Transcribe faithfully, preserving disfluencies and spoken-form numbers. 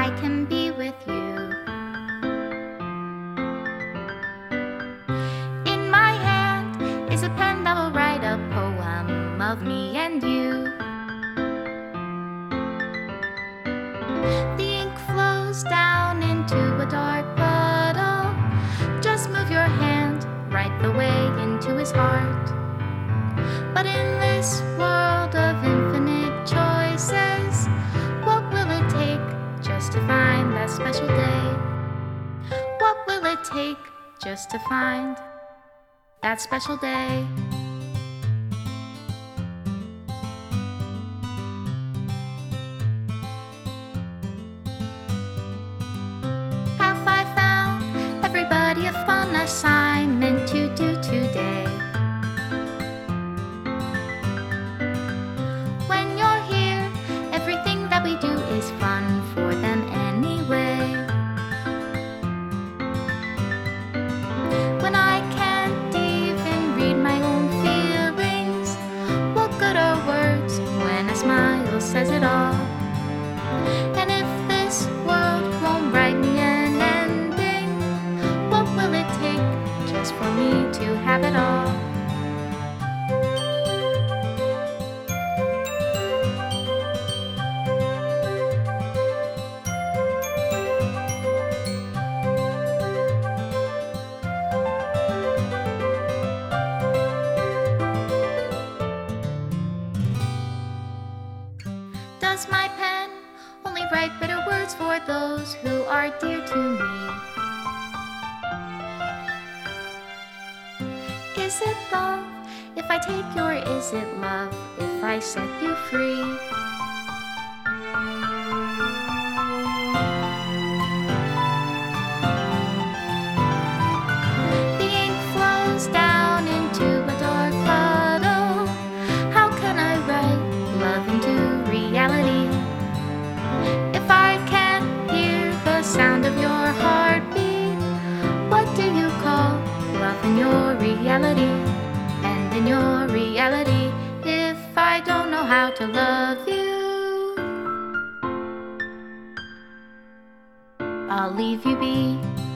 I can be with you. In my hand is a pen that will write a poem of me and you. The ink flows down into a dark puddle. Just move your hand right the way into his heart. But in this world of infinite choices, what will it take just to find that special day? What will it take just to find that special day? Have I found everybody a fun assignment to do today? When you're here, everything that we do is fun for them anyway. When I can't even read my own feelings, what good are words when a smile says it all? And if this world won't write me an ending, what will it take just for me to have it all? Does my pen only write bitter words for those who are dear to me? Is it love if I take you, or is it love if I set you free? The ink flows down into a dark puddle. How can I write love into reality? If I can't hear the sound of your heartbeat, what do you call love in your reality? And in your reality, if I don't know how to love you, I'll leave you be.